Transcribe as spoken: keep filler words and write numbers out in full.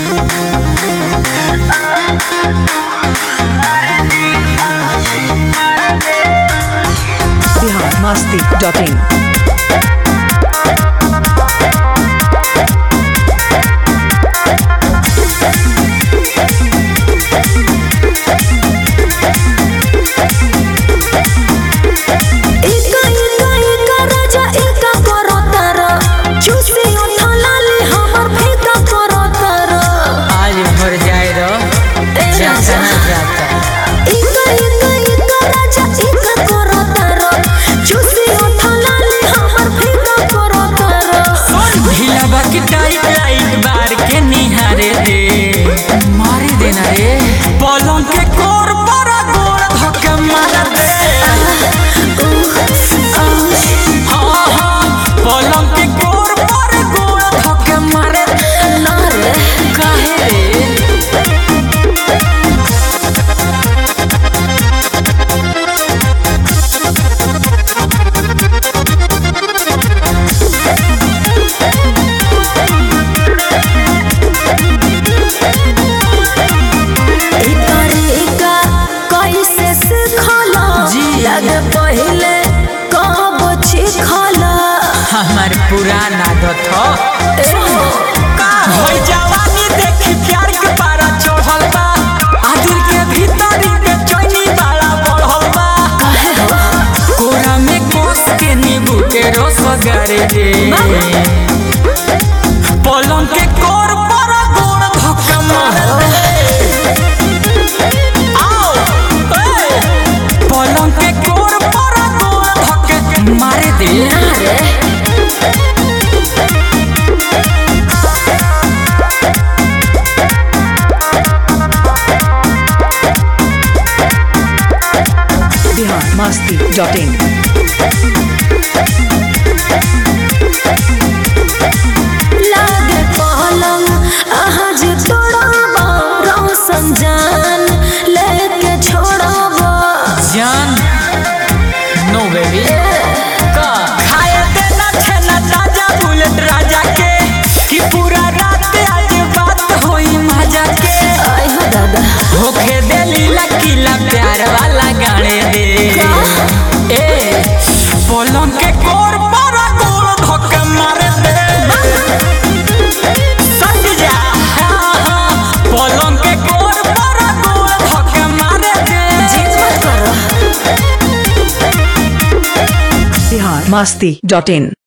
Bihar Masti dot इन। पलंग के कोर पर गोड़ धक्के मार दे। हाँ हाँ पलंग के कोर पर गोड़ धक्के मार दे। ना रे काहे रे पहले कब छिखला हमार पुराना आदत हो का होई जवानी देखी प्यार के पारा चढ़ल बा आ दिल के भीतर के चैनी वाला बढ़ल बा काहे हो कोरा में कोस के नींबू के रस गारे दे। पलंग के कोर पर गोड़ धक्का मार दे। आओ ए पलंग के कोर पर गोड़ धक्के मार दे। बिहार मस्ती डॉट इन। लागे पलंग आज तोड़ाबा रोशन जान लेके छोड़ाबा जान नो बेबी का खाए देना छेना ताजा बुलेट राजा के कि पूरा रात आज बात होई मजा के। आय हो दादा होखे देली लकीला प्यार वाला गाने दे। ए पलंग के कोर पर गोड़ धक्के मार दे। सट जा हाँ हाँ पलंग के कोर पर गोड़ धक्के मार दे। जिद मत करो। बिहार मस्ती डॉट इन।